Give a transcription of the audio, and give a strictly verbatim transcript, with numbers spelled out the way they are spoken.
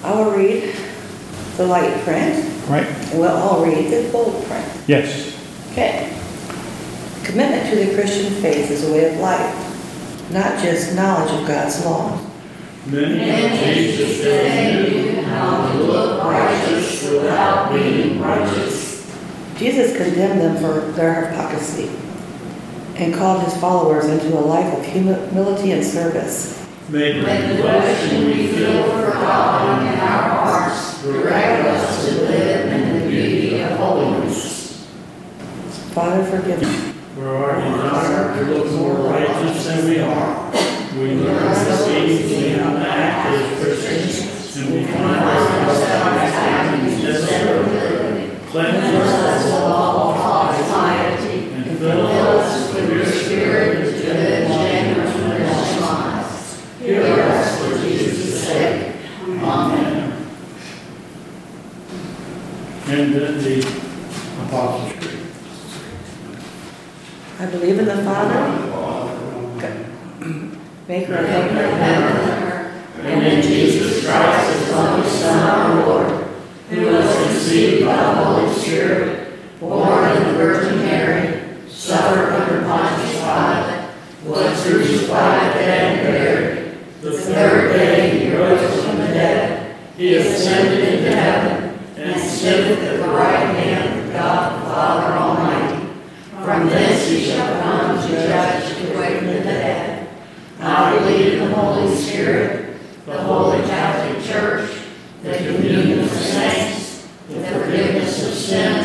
I will read the light print. Right? And we'll all read the bold print. Yes. Okay. Commitment to the Christian faith is a way of life, not just knowledge of God's law. Many Jesus said they knew how to look righteous without being righteous. Jesus condemned them for their hypocrisy and called his followers into a life of humility and service. May the question we feel for God in our hearts direct us to live in the beauty of holiness. Father, forgive us. For our desire to look more righteous than we are, we learn to see how to act as Christians, and we find ourselves acting necessarily. Cleanse us of all thought and piety, and fill us with your spirit of good and generous response. Hear us for Jesus' sake. Amen. And then the Apostles' Creed. I believe in the Father, maker of heaven and earth, and in Jesus Christ, his only Son, our Lord, who was conceived by the Holy Spirit, born of the Virgin Mary, suffered under Pontius Pilate, was crucified, dead, and buried. The third day he rose from the dead. He ascended into heaven, and sitteth at the right hand of God the Father Almighty. From thence he shall come to judge the quick and the dead. I believe in the Holy Spirit, the Holy Catholic Church, the communion of saints, the forgiveness of sins,